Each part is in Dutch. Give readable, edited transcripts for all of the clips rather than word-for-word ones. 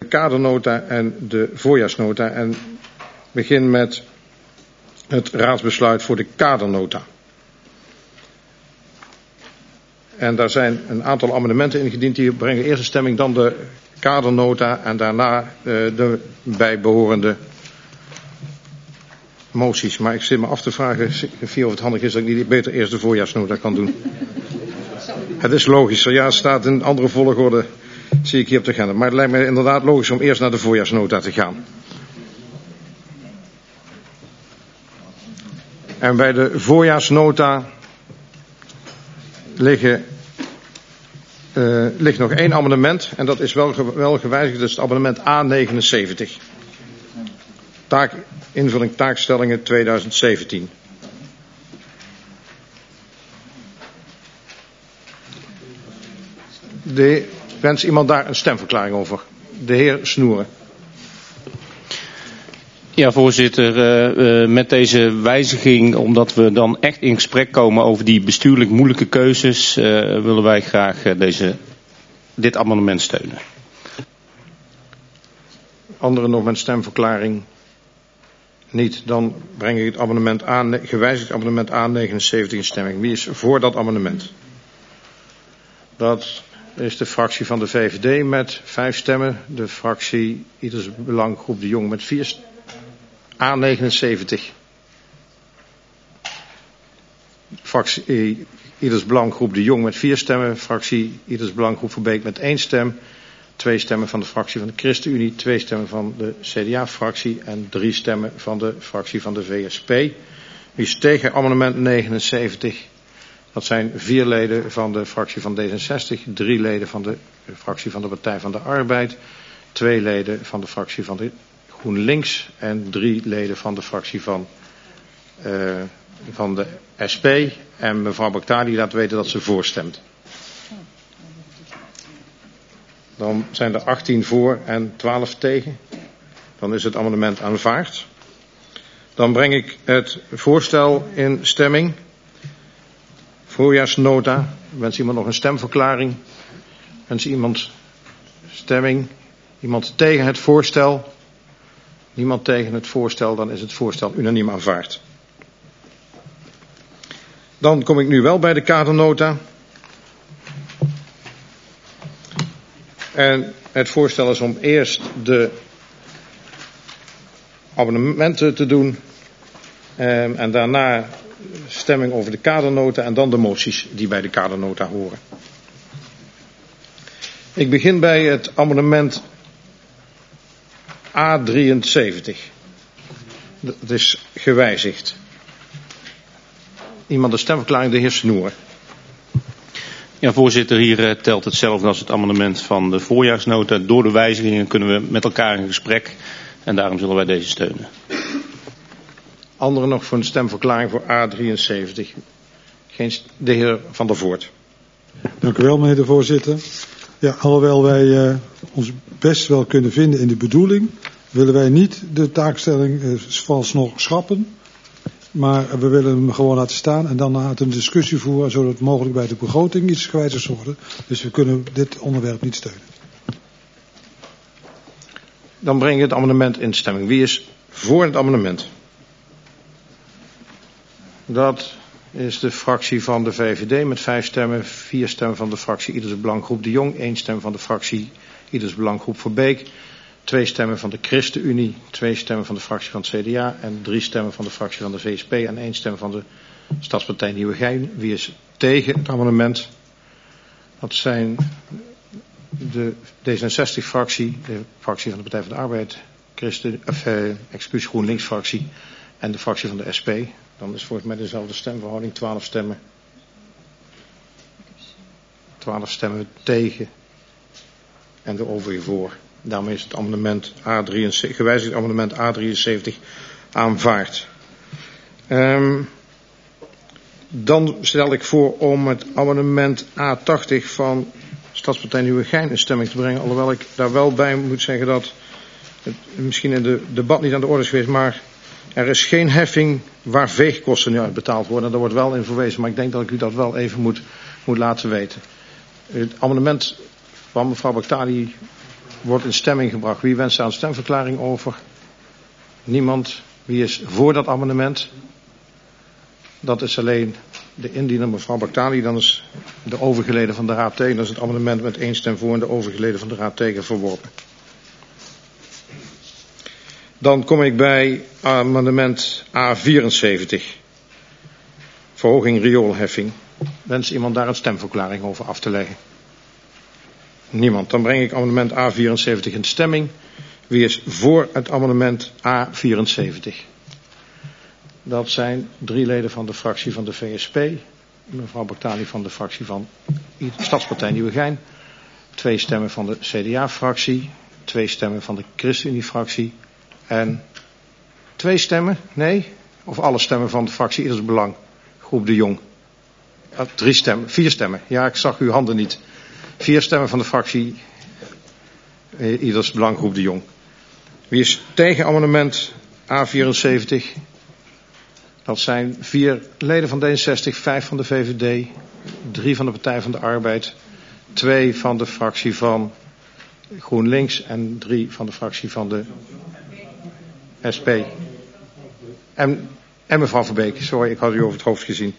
kadernota en de voorjaarsnota. En begin met het raadsbesluit voor de kadernota. En daar zijn een aantal amendementen ingediend. Die brengen eerst de stemming, dan de kadernota en daarna de bijbehorende moties. Maar ik zit me af te vragen, Sofie, of het handig is dat ik niet beter eerst de voorjaarsnota kan doen. Het is logischer. Ja, het staat in andere volgorde, zie ik hier op de agenda. Maar het lijkt me inderdaad logisch om eerst naar de voorjaarsnota te gaan. En bij de voorjaarsnota ligt nog één amendement. En dat is wel gewijzigd. Dat is het amendement A79. Invulling taakstellingen 2017. Wens iemand daar een stemverklaring over? De heer Snoeren. Ja, voorzitter, met deze wijziging, omdat we dan echt in gesprek komen over die bestuurlijk moeilijke keuzes, willen wij graag dit amendement steunen. Anderen nog met stemverklaring? Niet. Dan breng ik het amendement gewijzigd amendement A79 in stemming. Wie is voor dat amendement? Dat is de fractie van de VVD met 5 stemmen. De fractie Ieders Belang Groep de Jong met 4 stemmen. A79. Fractie Ieders Belang Groep de Jong met 4 stemmen. Fractie Ieders Belang Groep Verbeek met 1 stem. 2 stemmen van de fractie van de ChristenUnie. 2 stemmen van de CDA-fractie. En 3 stemmen van de fractie van de VSP. Wie is tegen amendement 79? Dat zijn 4 leden van de fractie van D66. 3 leden van de fractie van de Partij van de Arbeid. 2 leden van de fractie van de GroenLinks en 3 leden van de fractie van de SP. En mevrouw Baktali laat weten dat ze voorstemt. Dan zijn er 18 voor en 12 tegen. Dan is het amendement aanvaard. Dan breng ik het voorstel in stemming. Voorjaarsnota. Wens iemand nog een stemverklaring? Wens iemand stemming? Iemand tegen het voorstel? Niemand tegen het voorstel, dan is het voorstel unaniem aanvaard. Dan kom ik nu wel bij de kadernota. En het voorstel is om eerst de abonnementen te doen. En daarna stemming over de kadernota en dan de moties die bij de kadernota horen. Ik begin bij het amendement A73. Dat is gewijzigd. Iemand de stemverklaring, de heer Snoer. Ja, voorzitter, hier telt hetzelfde als het amendement van de voorjaarsnota. Door de wijzigingen kunnen we met elkaar in gesprek en daarom zullen wij deze steunen. Anderen nog voor een stemverklaring voor A73? De heer Van der Voort. Dank u wel, meneer de voorzitter. Ja, alhoewel wij ons best wel kunnen vinden in de bedoeling, willen wij niet de taakstelling vooralsnog schrappen. Maar we willen hem gewoon laten staan en dan een discussie voeren, zodat mogelijk bij de begroting iets gewijzigd wordt. Dus we kunnen dit onderwerp niet steunen. Dan breng ik het amendement in stemming. Wie is voor het amendement? Dat is de fractie van de VVD met 5 stemmen, 4 stemmen van de fractie Ieders Belang Groep de Jong, 1 stem van de fractie Ieders Belang Groep Verbeek, 2 stemmen van de ChristenUnie, 2 stemmen van de fractie van het CDA en 3 stemmen van de fractie van de VSP en 1 stem van de Stadspartij Nieuwegein. Wie is tegen het amendement? Dat zijn de D66-fractie, de fractie van de Partij van de Arbeid, GroenLinks-fractie en de fractie van de SP. Dan is volgens mij dezelfde stemverhouding, 12 stemmen. 12 stemmen tegen en de overige voor. Daarmee is het amendement gewijzigd amendement A73 aanvaard. Dan stel ik voor om het amendement A80 van Stadspartij Nieuwegein in stemming te brengen. Alhoewel ik daar wel bij moet zeggen dat het misschien in het debat niet aan de orde is geweest, maar er is geen heffing waar veegkosten nu uit betaald worden. Daar wordt wel in verwezen, maar ik denk dat ik u dat wel even moet laten weten. Het amendement van mevrouw Baktali wordt in stemming gebracht. Wie wenst daar een stemverklaring over? Niemand. Wie is voor dat amendement? Dat is alleen de indiener, mevrouw Baktali. Dan is de overige leden van de raad tegen. Dan is het amendement met 1 stem voor en de overige leden van de raad tegen verworpen. Dan kom ik bij amendement A74. Verhoging rioolheffing. Wenst iemand daar een stemverklaring over af te leggen? Niemand. Dan breng ik amendement A74 in stemming. Wie is voor het amendement A74? Dat zijn 3 leden van de fractie van de VSP. Mevrouw Baktali van de fractie van Stadspartij Nieuwegein. 2 stemmen van de CDA-fractie. 2 stemmen van de ChristenUnie-fractie. En 2 stemmen? Nee? Of alle stemmen van de fractie Ieders Belang? Groep de Jong. 3 stemmen. 4 stemmen. Ja, ik zag uw handen niet. 4 stemmen van de fractie Ieders Belang, Groep de Jong. Wie is tegen amendement A74? Dat zijn 4 leden van D66, 5 van de VVD, 3 van de Partij van de Arbeid, 2 van de fractie van GroenLinks en 3 van de fractie van de SP. En mevrouw Verbeek, sorry, ik had u over het hoofd gezien.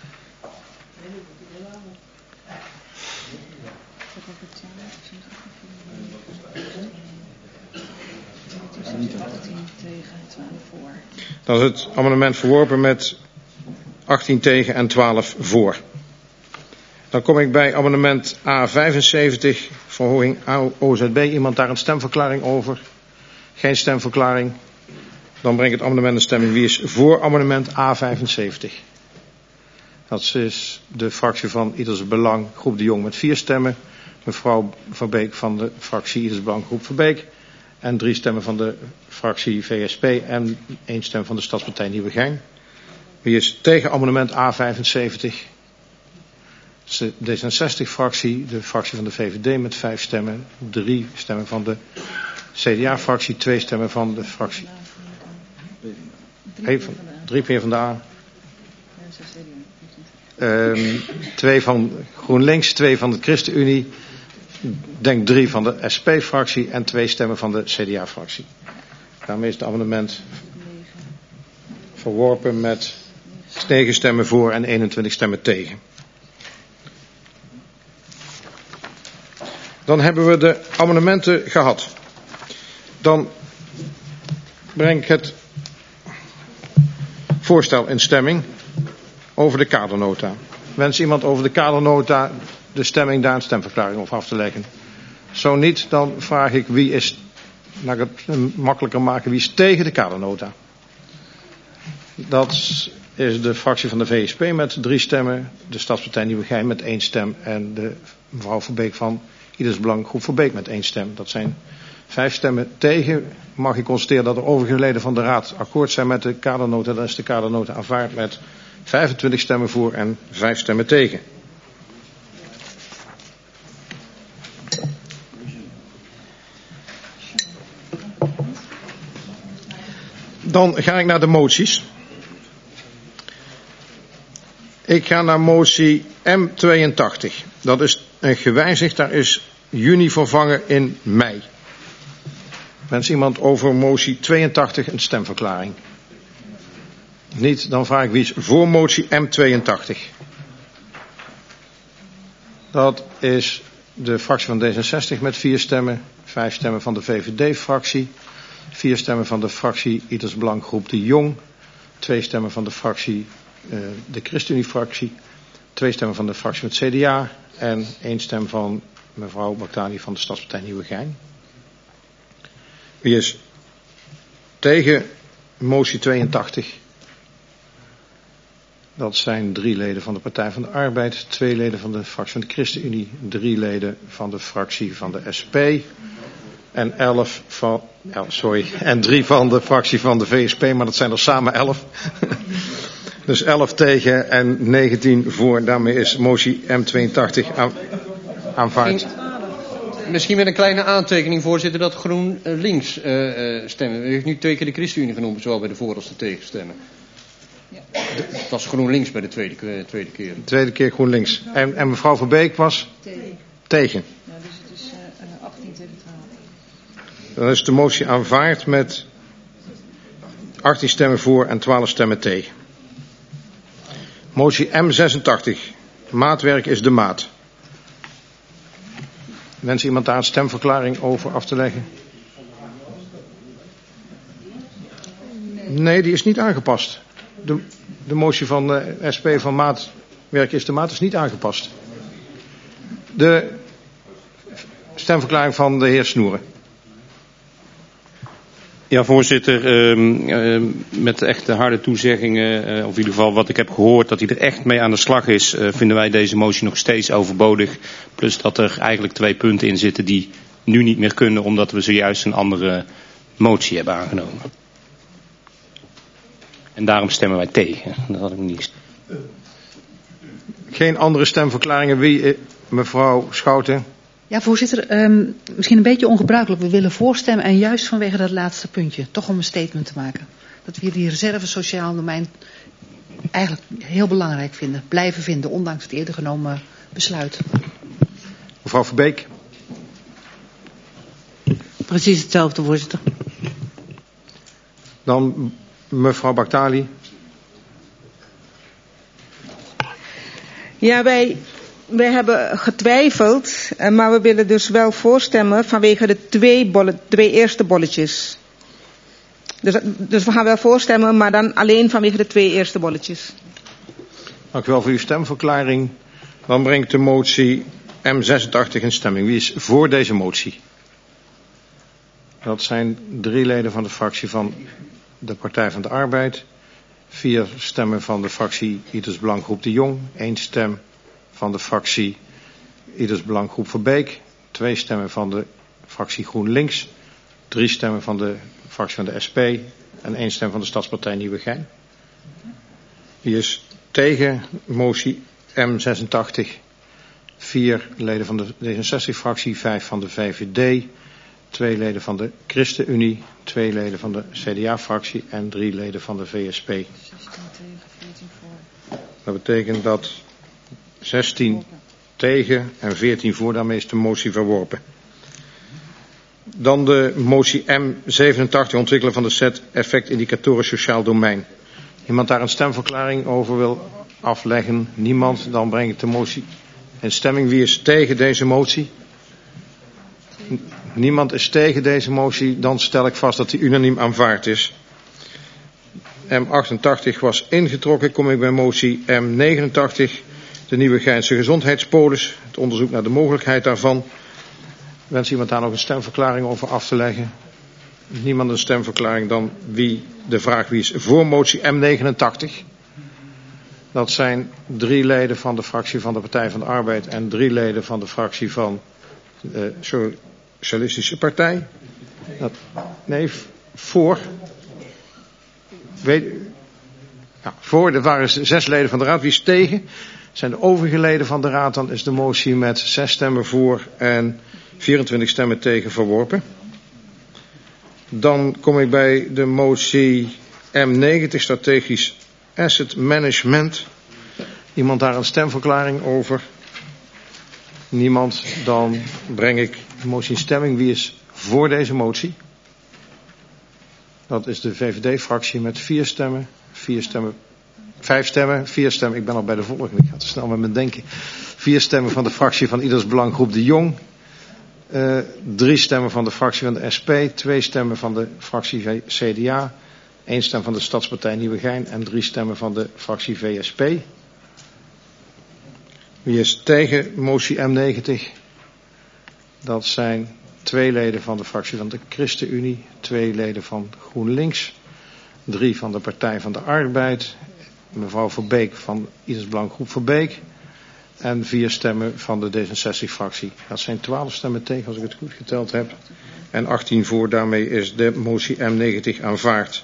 Dan is het amendement verworpen met 18 tegen en 12 voor. Dan kom ik bij amendement A75, verhoging OZB. Iemand daar een stemverklaring over? Geen stemverklaring. Dan breng ik het amendement in stemming. Wie is voor amendement A75? Dat is de fractie van Ieders Belang, Groep de Jong met 4 stemmen. Mevrouw Verbeek van de fractie Ieders Belang, Groep Verbeek. En 3 stemmen van de fractie VSP en 1 stem van de Stadspartij Nieuwegein. Wie is tegen amendement A75? De D66-fractie, de fractie van de VVD met 5 stemmen. 3 stemmen van de CDA-fractie, 2 stemmen van de fractie... 3 PvdA. 2 van GroenLinks, 2 van de ChristenUnie. Denk 3 van de SP-fractie en 2 stemmen van de CDA-fractie. Daarmee is het amendement verworpen met 9 stemmen voor en 21 stemmen tegen. Dan hebben we de amendementen gehad. Dan breng ik het voorstel in stemming over de kadernota. Wens iemand over de kadernota de stemming daar een stemverklaring over af te leggen? Zo niet, dan vraag ik wie is, laat ik het makkelijker maken, wie is tegen de kadernota? Dat is de fractie van de VSP met 3 stemmen, de Stadspartij Nieuwegein met 1 stem en de mevrouw Verbeek van Ieders Belang, Groep Verbeek met 1 stem. Dat zijn 5 stemmen tegen. Mag ik constateren dat de overige leden van de Raad akkoord zijn met de kadernota. Dan is de kadernota aanvaard met 25 stemmen voor en 5 stemmen tegen. Dan ga ik naar de moties. Ik ga naar motie M82. Dat is gewijzigd, daar is juni vervangen in mei. Wens iemand over motie 82 een stemverklaring? Niet, dan vraag ik wie is voor motie M82. Dat is de fractie van D66 met 4 stemmen, 5 stemmen van de VVD-fractie, 4 stemmen van de fractie Ieders Belang Groep de Jong, 2 stemmen van de fractie de ChristenUnie-fractie, 2 stemmen van de fractie van het CDA en 1 stem van mevrouw Baktali van de Stadspartij Nieuwegein. Wie is tegen motie 82? Dat zijn 3 leden van de Partij van de Arbeid, 2 leden van de fractie van de ChristenUnie, 3 leden van de fractie van de SP en 3 van de fractie van de VSP, maar dat zijn er samen 11. Dus 11 tegen en 19 voor. Daarmee is motie M82 aanvaard. Misschien met een kleine aantekening, voorzitter, dat GroenLinks stemmen. U heeft nu 2 keer de ChristenUnie genoemd, zowel bij de voor- als de tegenstemmen. Ja. Het was GroenLinks bij de tweede keer. De tweede keer GroenLinks. En mevrouw Verbeek was? Tegen. Ja, dus het is 18 tegen 12. Dan is de motie aanvaard met 18 stemmen voor en 12 stemmen tegen. Motie M86. Maatwerk is de maat. Wens iemand daar een stemverklaring over af te leggen? Nee, die is niet aangepast. De motie van de SP van maatwerk is de maat is niet aangepast. De stemverklaring van de heer Snoeren. Ja, voorzitter, met echt harde toezeggingen, of in ieder geval wat ik heb gehoord, dat hij er echt mee aan de slag is, vinden wij deze motie nog steeds overbodig. Plus dat er eigenlijk 2 punten in zitten die nu niet meer kunnen, omdat we zojuist een andere motie hebben aangenomen. En daarom stemmen wij tegen. Dat had ik niet. Geen andere stemverklaringen. Mevrouw Schouten. Ja, voorzitter, misschien een beetje ongebruikelijk. We willen voorstemmen en juist vanwege dat laatste puntje. Toch om een statement te maken. Dat we die reserve sociaal domein eigenlijk heel belangrijk vinden. Blijven vinden, ondanks het eerder genomen besluit. Mevrouw Verbeek. Precies hetzelfde, voorzitter. Dan mevrouw Baktali. Ja, wij hebben getwijfeld, maar we willen dus wel voorstemmen vanwege de twee eerste bolletjes. Dus we gaan wel voorstemmen, maar dan alleen vanwege de 2 eerste bolletjes. Dank u wel voor uw stemverklaring. Dan breng ik de motie M86 in stemming. Wie is voor deze motie? Dat zijn 3 leden van de fractie van de Partij van de Arbeid. 4 stemmen van de fractie Ieders Belang-Groep de Jong. 1 stem van de fractie Ieders Belang-Groep Verbeek. 2 stemmen van de fractie GroenLinks. 3 stemmen van de fractie van de SP. En 1 stem van de Stadspartij Nieuwegein. Wie is tegen motie M86? 4 leden van de D66-fractie, 5 van de VVD, 2 leden van de ChristenUnie, 2 leden van de CDA-fractie en 3 leden van de VSP. Dat betekent dat 16 tegen en 14 voor, daarmee is de motie verworpen. Dan de motie M87, ontwikkelen van de set effectindicatoren sociaal domein. Iemand daar een stemverklaring over wil afleggen? Niemand? Dan breng ik de motie in stemming. Wie is tegen deze motie? Niemand is tegen deze motie. Dan stel ik vast dat die unaniem aanvaard is. M88 was ingetrokken. Kom ik bij motie M89. De Nieuwegeinse gezondheidspolis. Het onderzoek naar de mogelijkheid daarvan. Wens iemand daar nog een stemverklaring over af te leggen? Niemand een stemverklaring. Dan de vraag wie is voor motie M89? Dat zijn 3 leden van de fractie van de Partij van de Arbeid en 3 leden van de fractie van de Socialistische Partij. Voor. Voor, dat waren 6 leden van de Raad. Wie is tegen? Zijn de overige leden van de Raad, dan is de motie met 6 stemmen voor en 24 stemmen tegen verworpen. Dan kom ik bij de motie M90, strategisch asset management. Iemand daar een stemverklaring over? Niemand. Dan breng ik de motie in stemming. Wie is voor deze motie? Dat is de VVD-fractie met 4 stemmen. 5 stemmen. 4 stemmen. Ik ben al bij de volgende. Ik ga te snel met mijn denken. 4 stemmen van de fractie van Ieders Belang-Groep de Jong. 3 stemmen van de fractie van de SP. 2 stemmen van de fractie CDA. 1 stem van de Stadspartij Nieuwegein. En 3 stemmen van de fractie VSP. Wie is tegen motie M90? Dat zijn 2 leden van de fractie van de ChristenUnie. 2 leden van GroenLinks. 3 van de Partij van de Arbeid. Mevrouw Verbeek van Ieders Belang-Groep Verbeek. En 4 stemmen van de D66-fractie. Dat zijn 12 stemmen tegen, als ik het goed geteld heb. En 18 voor, daarmee is de motie M90 aanvaard.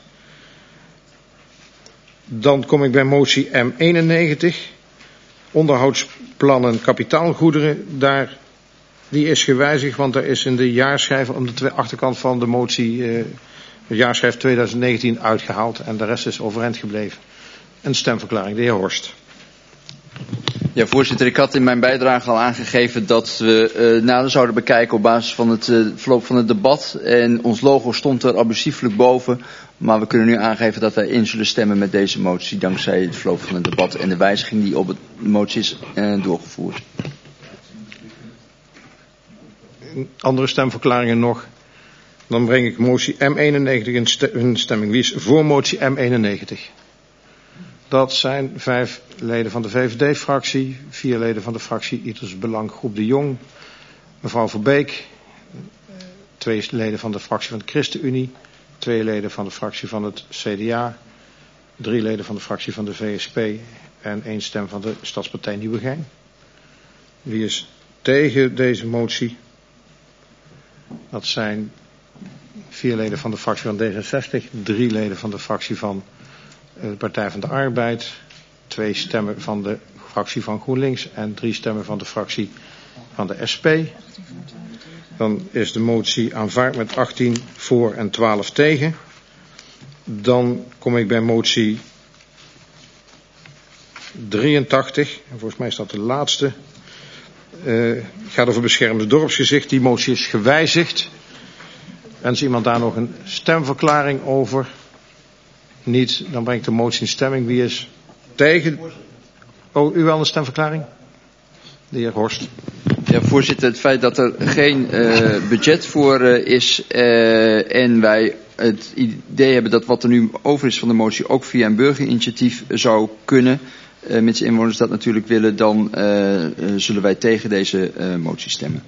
Dan kom ik bij motie M91. Onderhoudsplannen kapitaalgoederen. Die is gewijzigd, want er is in de jaarschijf om de achterkant van de motie de jaarschijf 2019 uitgehaald. En de rest is overeind gebleven. Een stemverklaring, de heer Horst. Ja, voorzitter, ik had in mijn bijdrage al aangegeven dat we nader zouden bekijken op basis van het verloop van het debat. En ons logo stond er abusieflijk boven. Maar we kunnen nu aangeven dat wij in zullen stemmen met deze motie, dankzij het verloop van het debat en de wijziging die op de motie is doorgevoerd. Andere stemverklaringen nog. Dan breng ik motie M91 in stemming. Wie is voor motie M91? Dat zijn 5 leden van de VVD-fractie, 4 leden van de fractie Ieders Belang Groep de Jong, mevrouw Verbeek, 2 leden van de fractie van de ChristenUnie, 2 leden van de fractie van het CDA, 3 leden van de fractie van de VSP en 1 stem van de Stadspartij Nieuwegein. Wie is tegen deze motie? Dat zijn 4 leden van de fractie van D66, 3 leden van de fractie van de Partij van de Arbeid, 2 stemmen van de fractie van GroenLinks en 3 stemmen van de fractie van de SP. Dan is de motie aanvaard met 18 voor en 12 tegen. Dan kom ik bij motie 83. En volgens mij is dat de laatste. Het gaat over beschermd dorpsgezicht. Die motie is gewijzigd. Wens iemand daar nog een stemverklaring over? Niet, dan breng ik de motie in stemming. Wie is tegen? Oh, u wel een stemverklaring? De heer Horst. Ja, voorzitter, het feit dat er geen budget voor is en wij het idee hebben dat wat er nu over is van de motie ook via een burgerinitiatief zou kunnen, mits inwoners dat natuurlijk willen, dan zullen wij tegen deze motie stemmen.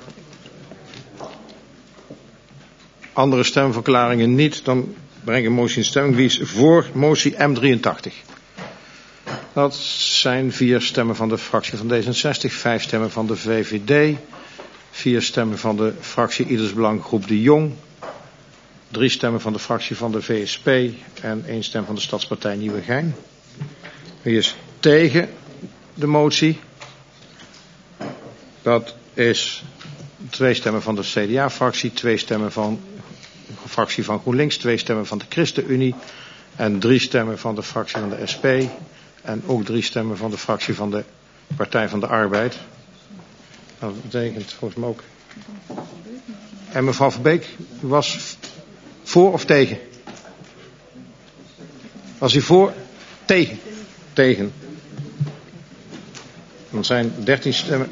Andere stemverklaringen niet, dan breng ik een motie in stemming. Wie is voor motie M83? Dat zijn 4 stemmen van de fractie van D66, 5 stemmen van de VVD, 4 stemmen van de fractie Ieders Belang Groep de Jong, 3 stemmen van de fractie van de VSP en 1 stem van de Stadspartij Nieuwegein. Wie is tegen de motie? Dat is 2 stemmen van de CDA-fractie, 2 stemmen van de fractie van GroenLinks, 2 stemmen van de ChristenUnie en 3 stemmen van de fractie van de SP en ook 3 stemmen van de fractie van de Partij van de Arbeid. Dat betekent volgens mij ook. En mevrouw Verbeek, u was voor of tegen? Was u voor? Tegen. Tegen. Dan zijn 13 stemmen.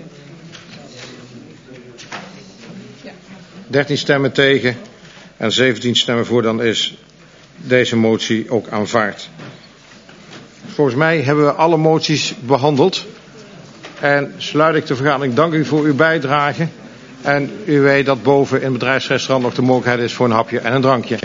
13 stemmen tegen en 17 stemmen voor, dan is deze motie ook aanvaard. Volgens mij hebben we alle moties behandeld. En sluit ik de vergadering. Dank u voor uw bijdrage. En u weet dat boven in het bedrijfsrestaurant nog de mogelijkheid is voor een hapje en een drankje.